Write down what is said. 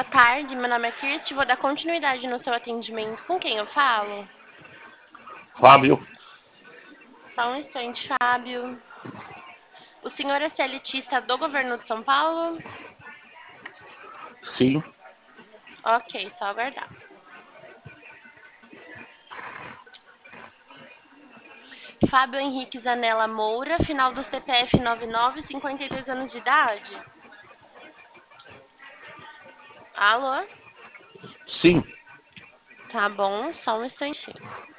Boa tarde, meu nome é Cristi, vou dar continuidade no seu atendimento. Com quem eu falo? Fábio, Só um instante, Fábio. O senhor é CLTista do governo de São Paulo? sim, Ok, só aguardar. Fábio Henrique Zanella Moura, final do CPF 99, 52 anos de idade. Alô? sim, Tá bom, só um instantinho.